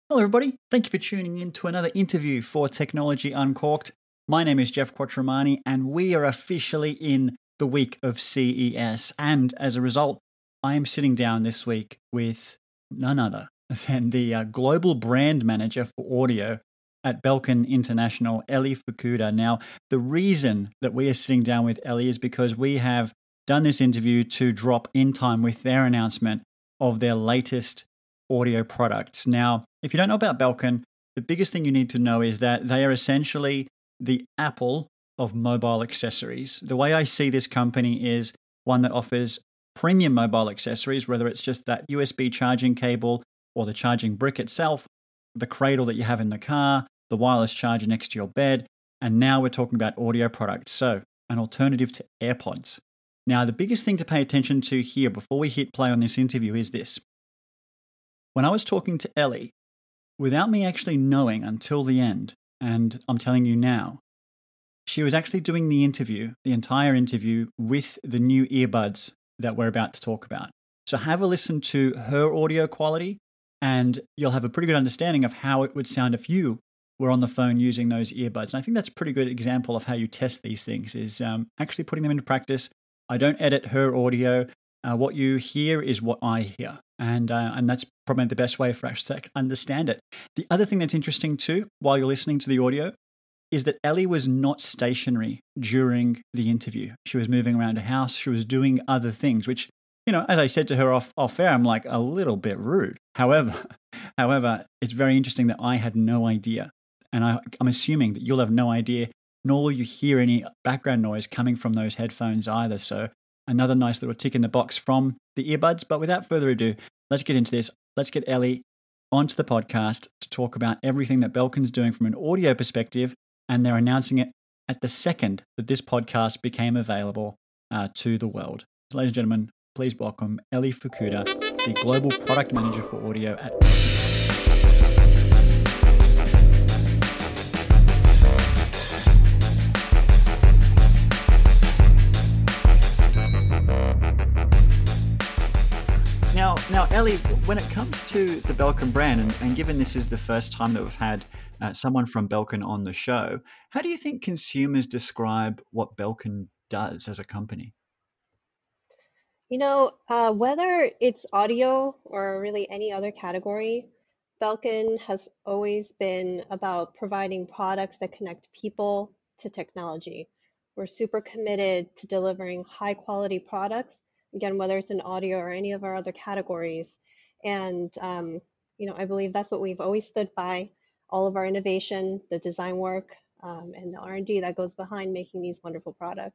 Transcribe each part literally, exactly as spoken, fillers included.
Hello, everybody. Thank you for tuning in to another interview for Technology Uncorked. My name is Jeff Quattromani, and we are officially in the week of C E S. And as a result, I am sitting down this week with none other than the uh, global brand manager for audio at Belkin International, Ellie Fukuda. Now, the reason that we are sitting down with Ellie is because we have done this interview to drop in time with their announcement of their latest audio products. Now, if you don't know about Belkin, the biggest thing you need to know is that they are essentially the Apple of mobile accessories. The way I see this company is one that offers premium mobile accessories, whether it's just that U S B charging cable or the charging brick itself, the cradle that you have in the car, the wireless charger next to your bed, and now we're talking about audio products. So, an alternative to AirPods. Now, the biggest thing to pay attention to here before we hit play on this interview is this. When I was talking to Ellie, without me actually knowing until the end, and I'm telling you now, she was actually doing the interview, the entire interview, with the new earbuds that we're about to talk about. So have a listen to her audio quality, and you'll have a pretty good understanding of how it would sound if you were on the phone using those earbuds. And I think that's a pretty good example of how you test these things, is um, actually putting them into practice. I don't edit her audio. Uh, what you hear is what I hear. And uh, and that's probably the best way for us to understand it. The other thing that's interesting too, while you're listening to the audio, is that Ellie was not stationary during the interview. She was moving around a house. She was doing other things, which, you know, as I said to her off, off air, I'm like a little bit rude. However, however, it's very interesting that I had no idea. And I, I'm assuming that you'll have no idea, nor will you hear any background noise coming from those headphones either. So another nice little tick in the box from the earbuds. But without further ado, let's get into this. Let's get Ellie onto the podcast to talk about everything that Belkin's doing from an audio perspective. And they're announcing it at the second that this podcast became available uh, to the world. So, ladies and gentlemen, please welcome Ellie Fukuda, the Global Product Manager for Audio at Belkin. Now, now, Ellie, when it comes to the Belkin brand, and, and given this is the first time that we've had uh, someone from Belkin on the show, how do you think consumers describe what Belkin does as a company? You know, uh, whether it's audio or really any other category, Belkin has always been about providing products that connect people to technology. We're super committed to delivering high quality products, again, whether it's in audio or any of our other categories. And, um, you know, I believe that's what we've always stood by, all of our innovation, the design work, um, and the R and D that goes behind making these wonderful products.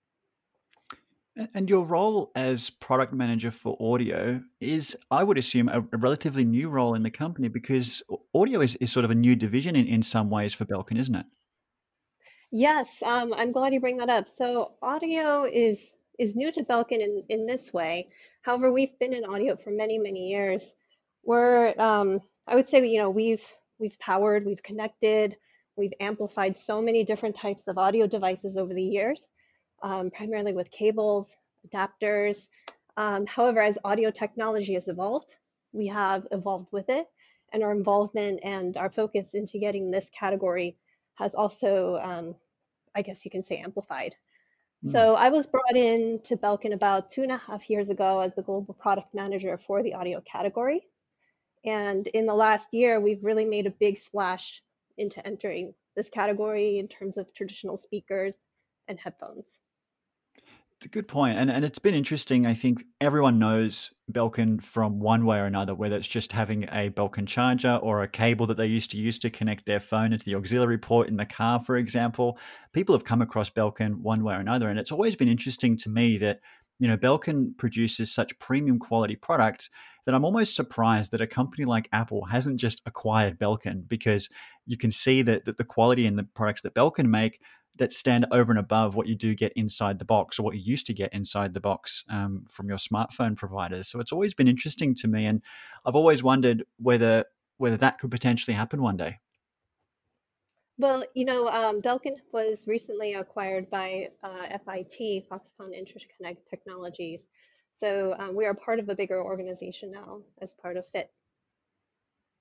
And your role as product manager for audio is, I would assume, a, a relatively new role in the company, because audio is, is sort of a new division in, in some ways for Belkin, isn't it? Yes, um, I'm glad you bring that up. So audio is is new to Belkin in, in this way. However, we've been in audio for many, many years. We're, um, I would say, you know, we've we've powered, we've connected, we've amplified so many different types of audio devices over the years, um, primarily with cables, adapters. Um, however, as audio technology has evolved, we have evolved with it, and our involvement and our focus into getting this category has also, um, I guess you can say, amplified. Mm. So I was brought in to Belkin about two and a half years ago as the global product manager for the audio category. And in the last year, we've really made a big splash into entering this category in terms of traditional speakers and headphones. It's a good point. And, and it's been interesting. I think everyone knows Belkin from one way or another, whether it's just having a Belkin charger or a cable that they used to use to connect their phone into the auxiliary port in the car, for example. People have come across Belkin one way or another. And it's always been interesting to me that, you know, Belkin produces such premium quality products that I'm almost surprised that a company like Apple hasn't just acquired Belkin, because you can see that, that the quality in the products that Belkin make that stand over and above what you do get inside the box, or what you used to get inside the box um, from your smartphone providers. So it's always been interesting to me, and I've always wondered whether whether that could potentially happen one day. Well, you know, um, Belkin was recently acquired by uh, F I T, Foxconn Interconnect Technologies. So um, we are part of a bigger organization now as part of FIT.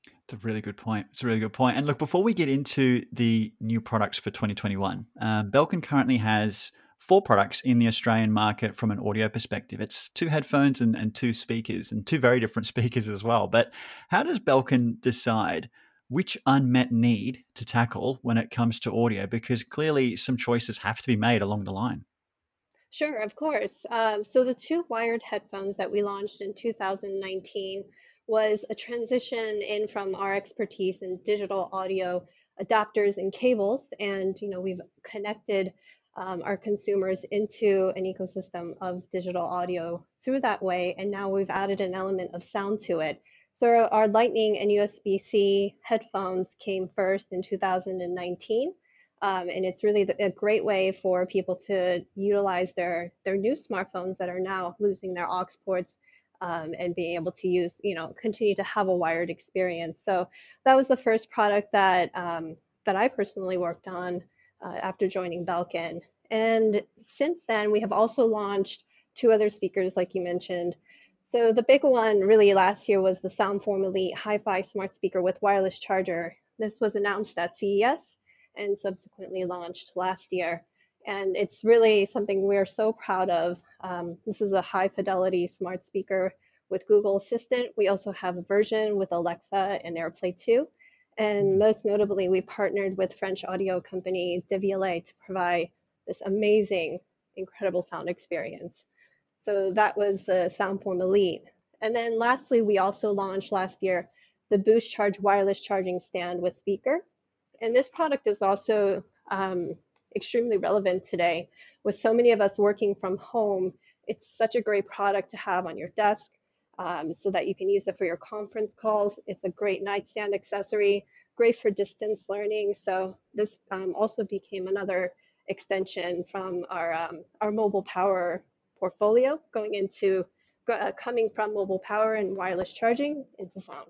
It's a really good point. It's a really good point. And look, before we get into the new products for twenty twenty-one, um, Belkin currently has four products in the Australian market from an audio perspective. It's two headphones and, and two speakers, and two very different speakers as well. But how does Belkin decide which unmet need to tackle when it comes to audio? Because clearly some choices have to be made along the line. Sure, of course. Um, so the two wired headphones that we launched in two thousand nineteen was a transition in from our expertise in digital audio adapters and cables, and you know we've connected um, our consumers into an ecosystem of digital audio through that way, and now we've added an element of sound to it. So our, our Lightning and U S B-C headphones came first in two thousand nineteen. Um, and it's really the, a great way for people to utilize their their new smartphones that are now losing their aux ports, um, and being able to use, you know, continue to have a wired experience. So that was the first product that um, that I personally worked on uh, after joining Belkin. And since then, we have also launched two other speakers, like you mentioned. So the big one really last year was the Soundform Elite Hi-Fi smart speaker with wireless charger. This was announced at C E S and subsequently launched last year. And it's really something we're so proud of. Um, this is a high fidelity smart speaker with Google Assistant. We also have a version with Alexa and AirPlay two. And most notably, we partnered with French audio company De Vialet to provide this amazing, incredible sound experience. So that was the Soundform Elite. And then lastly, we also launched last year the Boost Charge wireless charging stand with speaker. And this product is also um, extremely relevant today. With so many of us working from home, it's such a great product to have on your desk, um, so that you can use it for your conference calls. It's a great nightstand accessory, great for distance learning. So this um, also became another extension from our, um, our mobile power portfolio, going into uh, coming from mobile power and wireless charging into sound.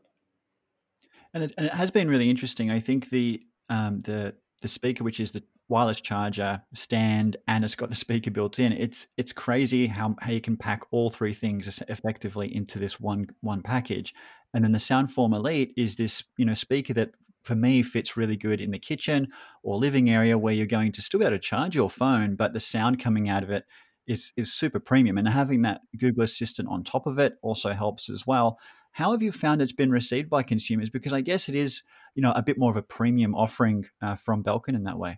And it, and it has been really interesting. I think the um, the the speaker, which is the wireless charger stand, and it's got the speaker built in. It's it's crazy how, how you can pack all three things effectively into this one one package. And then the Soundform Elite is this, you know, speaker that for me fits really good in the kitchen or living area where you're going to still be able to charge your phone, but the sound coming out of it is is super premium. And having that Google Assistant on top of it also helps as well. How have you found it's been received by consumers? Because I guess it is, you know, a bit more of a premium offering uh, from Belkin in that way.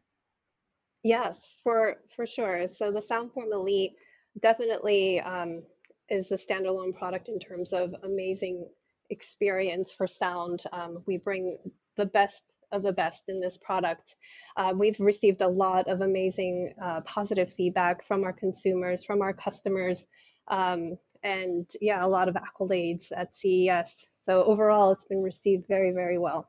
Yes, for for sure. So the Soundform Elite definitely um, is a standalone product in terms of amazing experience for sound. Um, we bring the best of the best in this product. Uh, we've received a lot of amazing uh, positive feedback from our consumers, from our customers, um, and yeah, a lot of accolades at C E S. So overall, it's been received very, very well.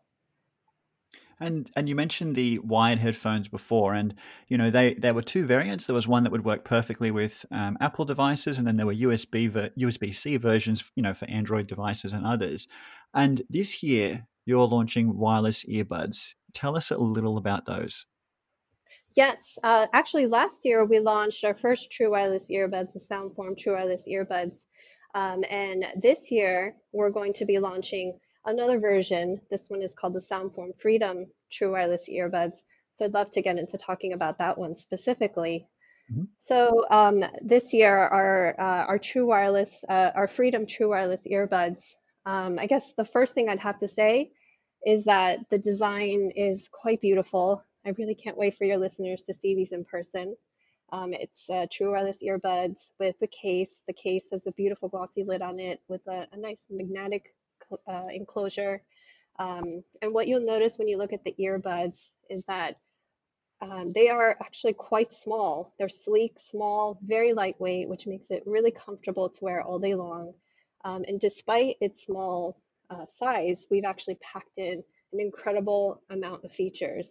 And and you mentioned the wired headphones before, and you know they there were two variants. There was one that would work perfectly with um, Apple devices, and then there were U S B ver- U S B C versions, you know, for Android devices and others. And this year you're launching wireless earbuds. Tell us a little about those. Yes, uh, actually, last year we launched our first true wireless earbuds, the Soundform True Wireless Earbuds. Um, and this year we're going to be launching another version. This one is called the Soundform Freedom True Wireless Earbuds. So I'd love to get into talking about that one specifically. Mhm. So um, this year, our uh, our True Wireless, uh, our Freedom True Wireless earbuds. Um, I guess the first thing I'd have to say is that the design is quite beautiful. I really can't wait for your listeners to see these in person. Um, it's uh, True Wireless earbuds with the case. The case has a beautiful glossy lid on it with a, a nice magnetic uh, enclosure. Um, and what you'll notice when you look at the earbuds is that um, they are actually quite small. They're sleek, small, very lightweight, which makes it really comfortable to wear all day long. Um, and despite its small uh, size, we've actually packed in an incredible amount of features.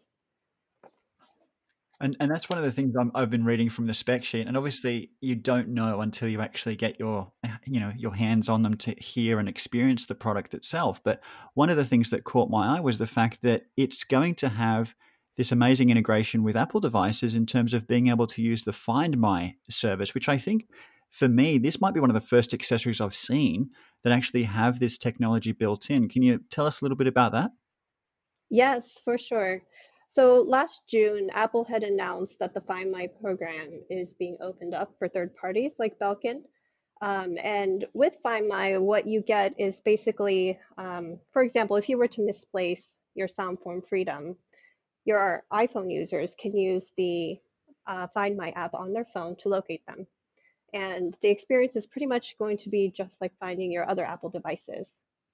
And and that's one of the things I'm, I've been reading from the spec sheet. And obviously, you don't know until you actually get your you know your hands on them to hear and experience the product itself. But one of the things that caught my eye was the fact that it's going to have this amazing integration with Apple devices in terms of being able to use the Find My service, which I think for me, this might be one of the first accessories I've seen that actually have this technology built in. Can you tell us a little bit about that? Yes, for sure. So last June, Apple had announced that the Find My program is being opened up for third parties like Belkin. Um, and with Find My, what you get is basically, um, for example, if you were to misplace your Soundform Freedom, your iPhone users can use the uh, Find My app on their phone to locate them. And the experience is pretty much going to be just like finding your other Apple devices.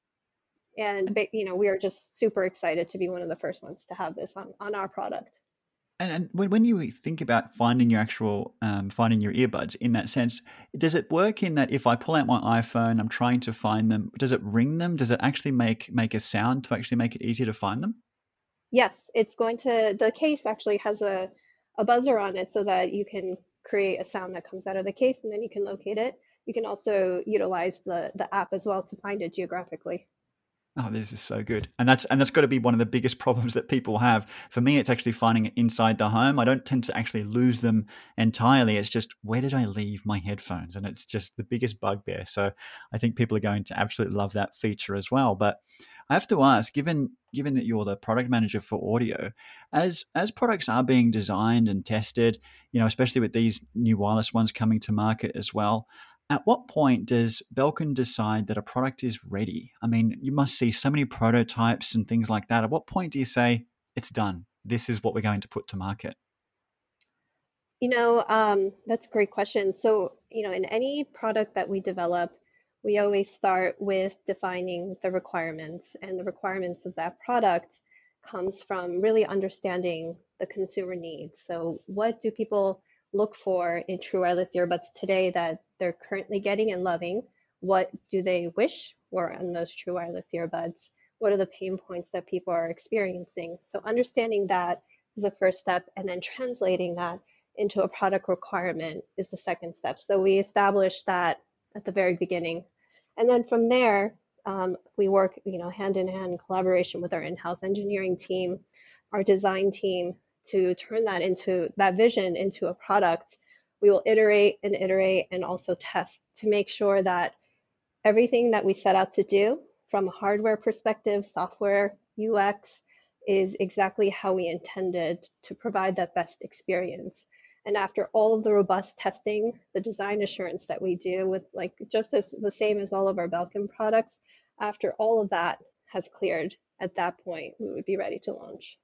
And you know, we are just super excited to be one of the first ones to have this on, on our product. And, and when, when you think about finding your actual, um, finding your earbuds in that sense, does it work in that if I pull out my iPhone, I'm trying to find them, does it ring them? Does it actually make make a sound to actually make it easier to find them? Yes, it's going to, the case actually has a, a buzzer on it so that you can create a sound that comes out of the case and then you can locate it. You can also utilize the, the app as well to find it geographically. Oh, this is so good, and that's and that's got to be one of the biggest problems that people have. For me, it's actually finding it inside the home. I don't tend to actually lose them entirely. It's just where did I leave my headphones, and it's just the biggest bugbear. So I think people are going to absolutely love that feature as well. But I have to ask, given given that you're the product manager for audio, as as products are being designed and tested, you know, especially with these new wireless ones coming to market as well. At what point does Belkin decide that a product is ready? I mean, you must see so many prototypes and things like that. At what point do you say, it's done? This is what we're going to put to market? You know, um, that's a great question. So, you know, in any product that we develop, we always start with defining the requirements, and the requirements of that product comes from really understanding the consumer needs. So, what do people look for in true wireless earbuds today that they're currently getting and loving? What do they wish were in those true wireless earbuds? What are the pain points that people are experiencing? So, understanding that is the first step, and then translating that into a product requirement is the second step. So we established that at the very beginning. And then from there, um, we work, you know, hand in hand in collaboration with our in-house engineering team, our design team to turn that into that vision into a product. We will iterate and iterate and also test to make sure that everything that we set out to do from a hardware perspective, software, U X, is exactly how we intended to provide that best experience. And after all of the robust testing, the design assurance that we do with like just as the same as all of our Belkin products, after all of that has cleared, at that point, we would be ready to launch.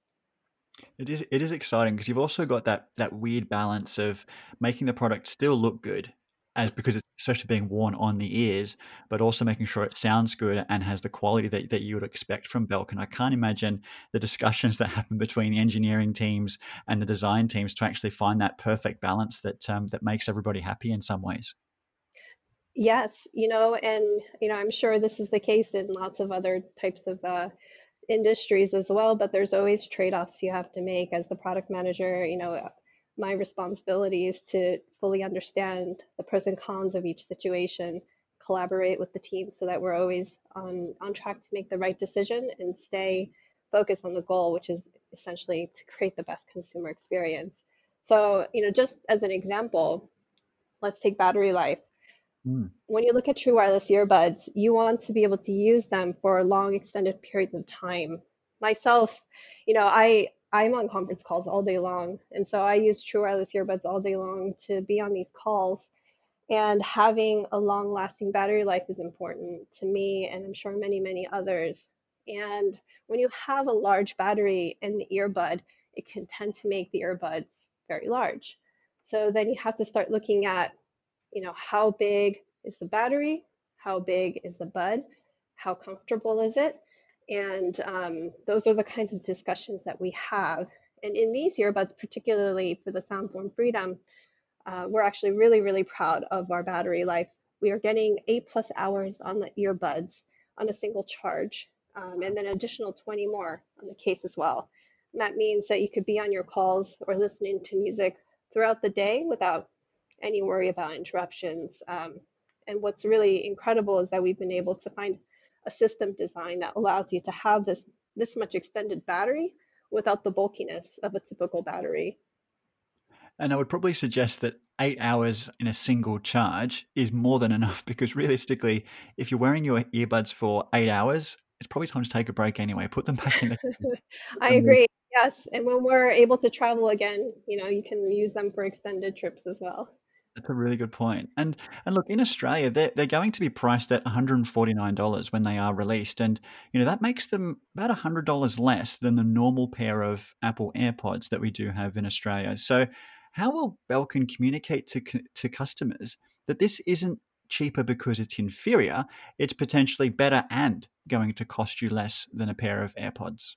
It is it is exciting because you've also got that that weird balance of making the product still look good, as because it's especially being worn on the ears, but also making sure it sounds good and has the quality that, that you would expect from Belkin. I can't imagine the discussions that happen between the engineering teams and the design teams to actually find that perfect balance that um, that makes everybody happy in some ways. Yes, you know, and you know, I'm sure this is the case in lots of other types of uh, industries as well, but there's always trade-offs you have to make as the product manager. You know, my responsibility is to fully understand the pros and cons of each situation, collaborate with the team so that we're always on, on track to make the right decision and stay focused on the goal, which is essentially to create the best consumer experience. So, you know, just as an example, let's take battery life. Mm. When you look at true wireless earbuds, you want to be able to use them for long extended periods of time. Myself, you know, I I'm on conference calls all day long, and so I use true wireless earbuds all day long to be on these calls. And having a long lasting battery life is important to me, and I'm sure many, many others. And when you have a large battery in the earbud, it can tend to make the earbuds very large. So then you have to start looking at, you know, how big is the battery? How big is the bud? How comfortable is it? And um, those are the kinds of discussions that we have. And in these earbuds, particularly for the Soundform Freedom, uh, we're actually really, really proud of our battery life. We are getting eight plus hours on the earbuds on a single charge, um, and then an additional twenty more on the case as well. And that means that you could be on your calls or listening to music throughout the day without any worry about interruptions. Um, and what's really incredible is that we've been able to find a system design that allows you to have this this much extended battery without the bulkiness of a typical battery. And I would probably suggest that eight hours in a single charge is more than enough, because realistically, if you're wearing your earbuds for eight hours, it's probably time to take a break anyway. Put them back in the put I them agree. Yes. And when we're able to travel again, you know, you can use them for extended trips as well. That's a really good point. And and look, in Australia, they're they're going to be priced at one hundred forty-nine dollars when they are released, and you know that makes them about one hundred dollars less than the normal pair of Apple AirPods that we do have in Australia. So, how will Belkin communicate to cu- to customers that this isn't cheaper because it's inferior? It's potentially better and going to cost you less than a pair of AirPods.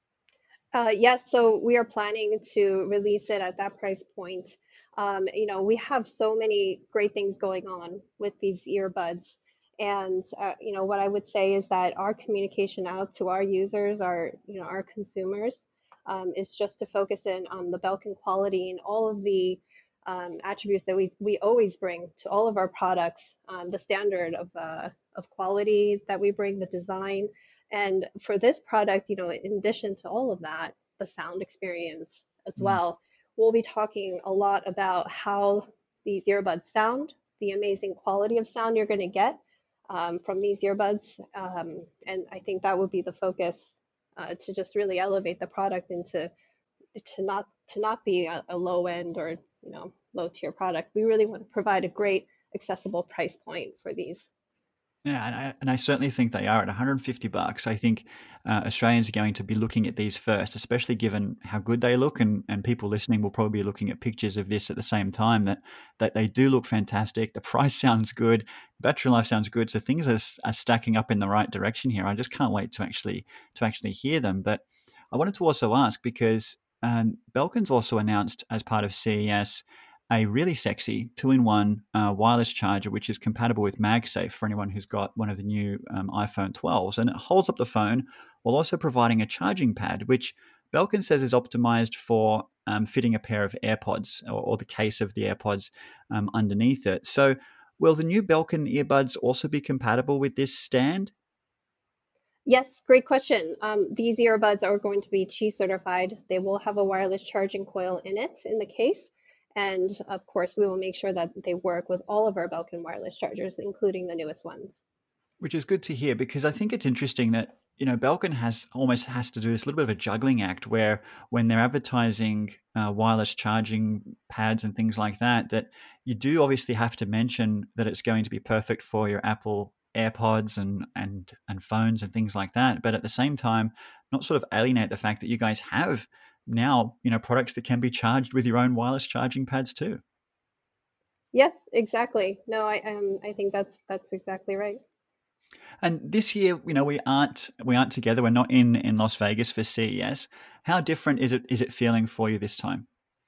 Uh, yes, so we are planning to release it at that price point. Um, you know, we have so many great things going on with these earbuds. And uh, you know, what I would say is that our communication out to our users, our, you know, our consumers, um, is just to focus in on the Belkin quality and all of the um, attributes that we we always bring to all of our products, um, the standard of uh, of quality that we bring, the design. And for this product, you know, in addition to all of that, the sound experience as Mm. well, we'll be talking a lot about how these earbuds sound, the amazing quality of sound you're going to get um, from these earbuds. Um, and I think that would be the focus uh, to just really elevate the product into to not to not be a, a low end or you know low tier product. We really want to provide a great accessible price point for these. Yeah, and I, and I certainly think they are at one hundred fifty bucks. I think uh, Australians are going to be looking at these first, especially given how good they look, and, and people listening will probably be looking at pictures of this at the same time. That that they do look fantastic. The price sounds good, battery life sounds good, so things are, are stacking up in the right direction here. I just can't wait to actually to actually hear them. But I wanted to also ask because um, Belkin's also announced as part of C E S a really sexy two-in-one uh, wireless charger, which is compatible with MagSafe for anyone who's got one of the new um, iPhone twelves, and it holds up the phone while also providing a charging pad, which Belkin says is optimized for um, fitting a pair of AirPods or, or the case of the AirPods um, underneath it. So, will the new Belkin earbuds also be compatible with this stand? Yes, great question. Um, these earbuds are going to be Qi certified. They will have a wireless charging coil in it in the case. And of course, we will make sure that they work with all of our Belkin wireless chargers, including the newest ones. Which is good to hear, because I think it's interesting that you know Belkin has almost has to do this little bit of a juggling act where when they're advertising uh, wireless charging pads and things like that, that you do obviously have to mention that it's going to be perfect for your Apple AirPods and and and phones and things like that, but at the same time, not sort of alienate the fact that you guys have now you know products that can be charged with your own wireless charging pads too. Yes, exactly. No, I um, I think that's that's exactly right. And this year, you know, we aren't we aren't together. We're not in in Las Vegas for C E S. How different is it is it feeling for you this time?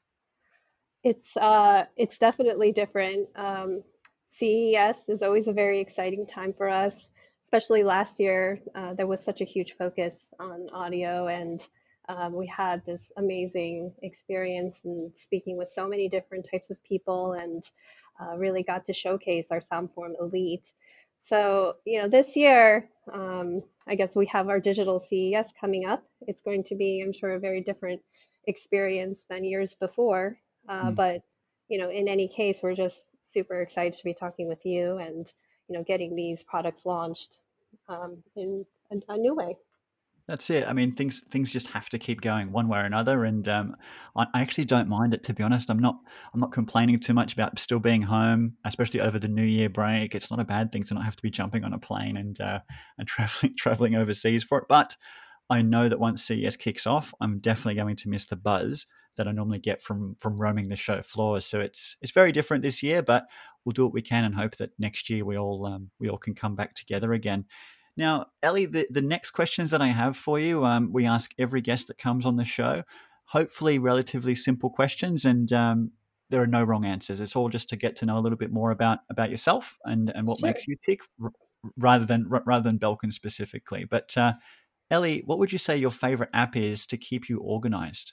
It's uh, it's definitely different. Um, C E S is always a very exciting time for us, especially last year. Uh, there was such a huge focus on audio, and um, we had this amazing experience and speaking with so many different types of people, and uh, really got to showcase our Soundform Elite. So, you know, this year, um, I guess we have our digital C E S coming up. It's going to be, I'm sure, a very different experience than years before. Uh, Mm. but you know, in any case, we're just super excited to be talking with you and you know, getting these products launched um, in a, a new way. That's it. I mean, things things just have to keep going one way or another, and um, I, I actually don't mind it, to be honest. I'm not I'm not complaining too much about still being home, especially over the New Year break. It's not a bad thing to not have to be jumping on a plane and uh, and traveling traveling overseas for it. But I know that once C E S kicks off, I'm definitely going to miss the buzz that I normally get from from roaming the show floors. So it's it's very different this year, but we'll do what we can and hope that next year we all um, we all can come back together again. Now, Ellie, the, the next questions that I have for you, um, we ask every guest that comes on the show. Hopefully, relatively simple questions, and um, there are no wrong answers. It's all just to get to know a little bit more about about yourself and and what Sure. makes you tick, r- rather than r- rather than Belkin specifically. But uh, Ellie, what would you say your favorite app is to keep you organized?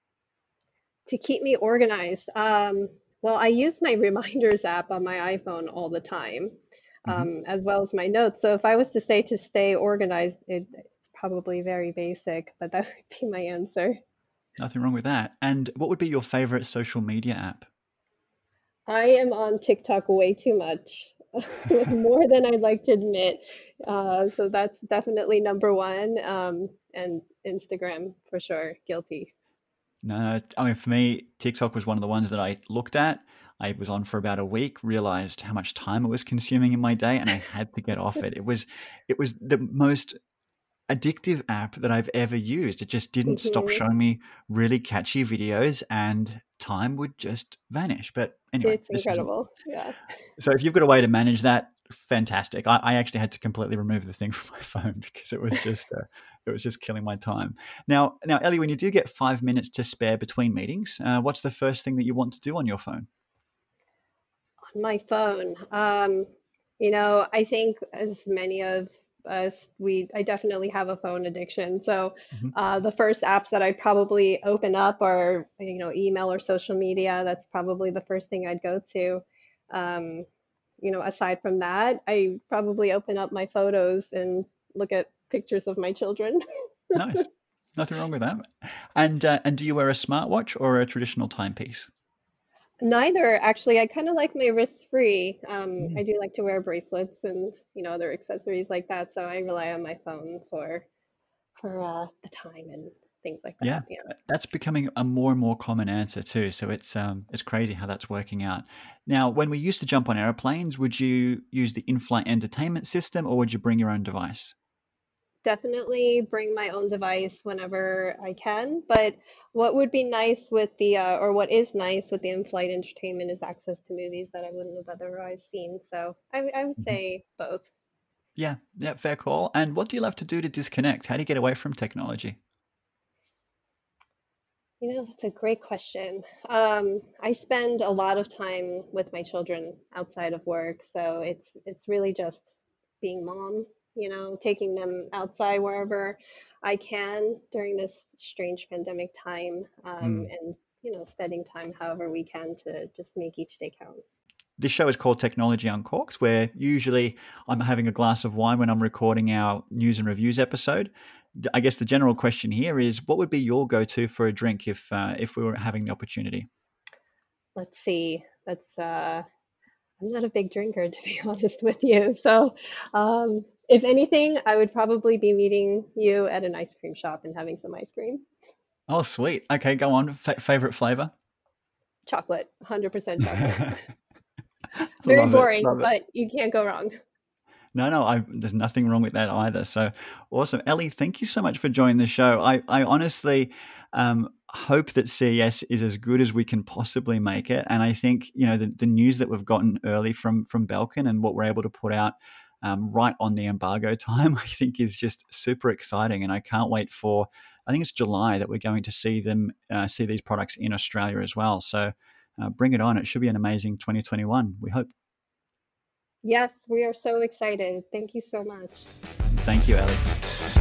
To keep me organized, um, well, I use my reminders app on my iPhone all the time, Hmm. um, as well as my notes. So if I was to say to stay organized, it, it's probably very basic, but that would be my answer. Nothing wrong with that. And what would be your favorite social media app? I am on TikTok way too much, more than I'd like to admit. Uh, so that's definitely number one. Um, and Instagram for sure, guilty. No, no, I mean, for me, TikTok was one of the ones that I looked at. I was on for about a week, realized how much time it was consuming in my day, and I had to get off it. It was, it was the most addictive app that I've ever used. It just didn't stop Hmm. showing me really catchy videos, and time would just vanish. But anyway, It's this isn't. incredible. Yeah. So if you've got a way to manage that, fantastic. I, I actually had to completely remove the thing from my phone because it was just uh, it was just killing my time. Now, now, Ellie, when you do get five minutes to spare between meetings, uh, what's the first thing that you want to do on your phone? On my phone. Um, you know, I think as many of us, we I definitely have a phone addiction. So Mhm. uh, the first apps that I'd probably open up are, you know, email or social media. That's probably the first thing I'd go to. Um, you know, aside from that, I probably open up my photos and look at pictures of my children. Nice, nothing wrong with that. And uh, and do you wear a smartwatch or a traditional timepiece? Neither, actually. I kind of like my wrist free. Um, I Mm. do like to wear bracelets and, you know, other accessories like that. So I rely on my phone for for uh, the time and things like Yeah, that. Yeah. that's becoming a more and more common answer too. So it's um it's crazy how that's working out. Now, when we used to jump on airplanes, would you use the in-flight entertainment system or would you bring your own device? Definitely bring my own device whenever I can. But what would be nice with the, uh, or what is nice with the in-flight entertainment is access to movies that I wouldn't have otherwise seen. So I, I would Mhm. say both. Yeah, yeah, fair call. And what do you love to do to disconnect? How do you get away from technology? You know, that's a great question. Um, I spend a lot of time with my children outside of work, so it's it's really just being mom, you know, taking them outside wherever I can during this strange pandemic time, um, Hmm. and you know, spending time however we can to just make each day count. This show is called Technology Uncorked, where usually I'm having a glass of wine when I'm recording our news and reviews episode. D- I guess the general question here is, what would be your go-to for a drink if uh, if we were having the opportunity? Let's see. That's uh, I'm not a big drinker, to be honest with you. So, um, if anything, I would probably be meeting you at an ice cream shop and having some ice cream. Oh, sweet. Okay, go on. Fa favorite flavor? Chocolate, one hundred percent chocolate. Very Love it. boring, Love it. but you can't go wrong. No, no, I, there's nothing wrong with that either. So awesome. Ellie, thank you so much for joining the show. I, I honestly um, hope that C E S is as good as we can possibly make it. And I think, you know, the, the news that we've gotten early from, from Belkin and what we're able to put out um, right on the embargo time, I think is just super exciting. And I can't wait for, I think it's July that we're going to see them, uh, see these products in Australia as well. So uh, bring it on. It should be an amazing twenty twenty-one, we hope. Yes, we are so excited. Thank you so much. Thank you, Ellie.